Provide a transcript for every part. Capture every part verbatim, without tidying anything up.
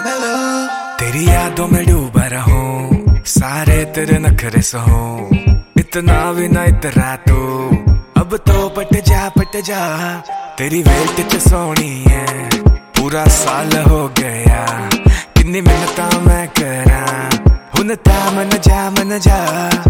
तेरी यादों में डूबा रहूं, सारे तेरे नखरे सहूं, इतना भी ना इतरा तू, अब तो पट जा पट जा। तेरी वेट च सोनी है, पूरा साल हो गया, किन्नी मिन्नतां मैं करा, हुन ता मन जा मन जा।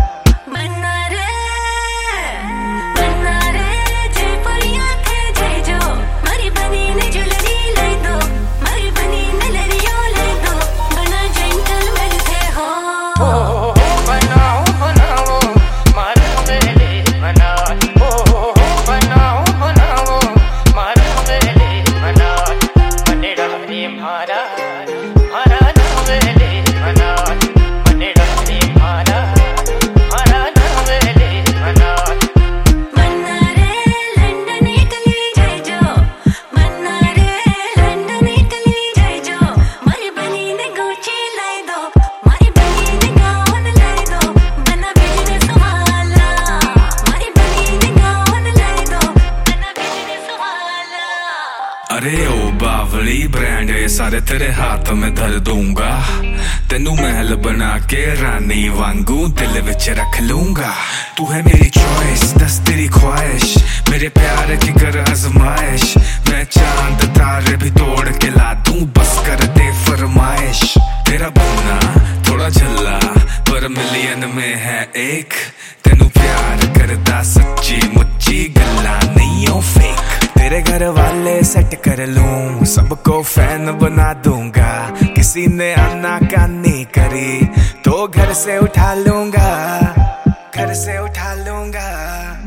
अरे ओ बावली ब्रांड सारे तेरे हाथ में धर दूंगा, तेनू महल बना के रानी वांगू दिल विच रख लूंगा। तू है मेरी चॉइस, दस तेरी ख्वाहिश, मेरे प्यार की कर आजमाइश, मैं चांद तारे भी तोड़ के ला दूं, बस कर दे फरमाइश। तेरा बनना थोड़ा झल्ला पर मिलियन में है एक, तेनू प्यार करदा सच्ची मुच्ची गल्ला नहीं ओ फेक। तेरे घर वाले सेट कर लूं, सबको फैन बना दूंगा, किसी ने आना कानी करी तो घर से उठा लूंगा, घर से उठा लूंगा।